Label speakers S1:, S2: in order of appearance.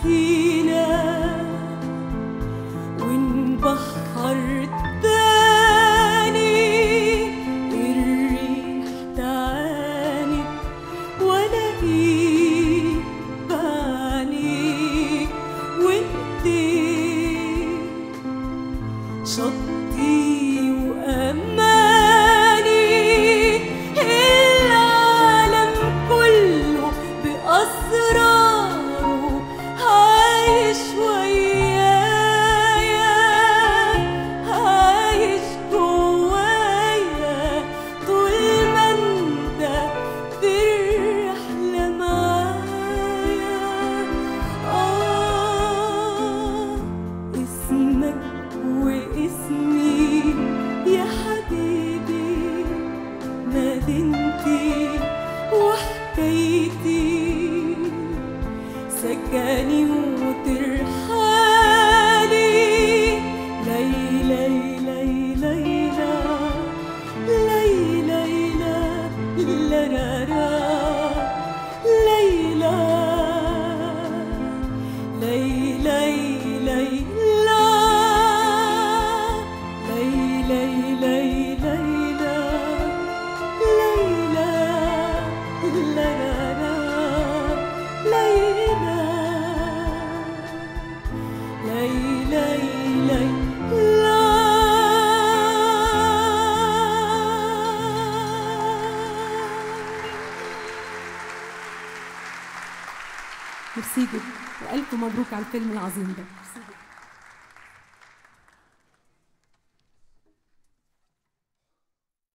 S1: نسينا ونبحر تاني، الريح تعانت والاقيك بعينيك وايديك شطي وأماني، العالم كله بأسراره عايش ويايا، عايش جوايا طول ما انت ترحلة معايا. اسمك واسمي يا حبيبي، مدينتي وحكايتي، سكني وترحالي، ليلى ليلى ليلى ليلى ليلى ليلى ليلى ميرسي جدا، وألف مبروك على الفيلم العظيم ده.